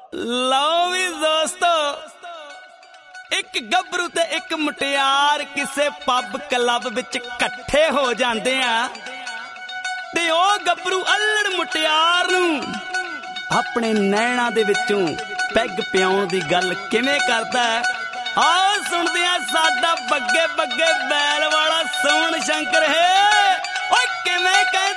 ਲਓ ਵੀ ਦੋਸਤੋ, ਇੱਕ ਗੱਭਰੂ ਤੇ ਇੱਕ ਮੁਟਿਆਰ ਕਿਸੇ ਪੱਬ ਕਲੱਬ ਵਿੱਚ ਇਕੱਠੇ ਹੋ ਜਾਂਦੇ ਆ ਤੇ ਉਹ ਗੱਭਰੂ ਅਲੜ ਮੁਟਿਆਰ ਨੂੰ ਆਪਣੇ ਨੈਣਾਂ ਦੇ ਵਿੱਚੋਂ ਪੈਗ ਪਿਆਉਣ ਦੀ ਗੱਲ ਕਿਵੇਂ ਕਰਦਾ ਹੈ। ਆਓ ਸੁਣਦੇ ਆ ਸਾਡਾ ਬੱਗੇ ਬੱਗੇ ਬੈਲ ਵਾਲਾ ਸੋਹਣ ਸ਼ੰਕਰ ਹੈ ਓਏ ਕਿਵੇਂ